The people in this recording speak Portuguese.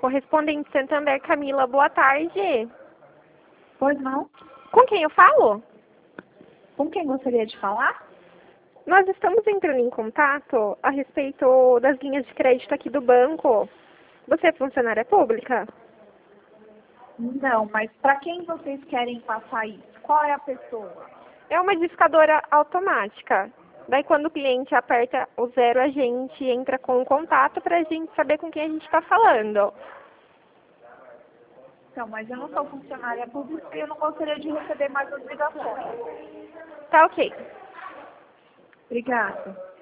correspondente Santander, Camila, boa tarde. Pois não? Com quem eu falo? Com quem gostaria de falar? Nós estamos entrando em contato a respeito das linhas de crédito aqui do banco. Você é funcionária pública? Não, mas para quem vocês querem passar isso? Qual é a pessoa? É uma discadora automática. Daí quando o cliente aperta o 0, a gente entra com o contato para a gente saber com quem a gente está falando. Então, mas eu não sou funcionária pública e eu não gostaria de receber mais as ligações. Tá ok. Obrigada.